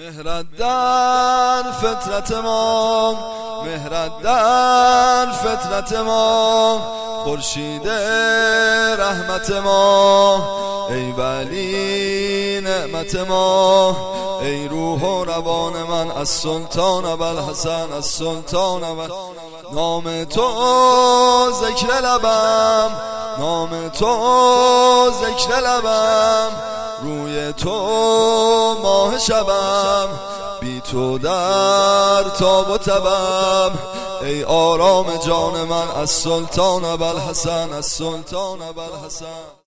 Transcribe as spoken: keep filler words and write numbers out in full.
مهرت در فطرت ما، مهرت در فطرت ما، خورشید رحمت ما، ای ولی نعمت ما، ای روح و روان من از سلطان ابوالحسن، از سلطان ابوالحسن. نام تو ذکر لبم، نام تو ذکر لبم، روی تو ماه شبم، بی تو در تاب و تبم، ای آرام جان من از سلطان ابوالحسن، از سلطان ابوالحسن.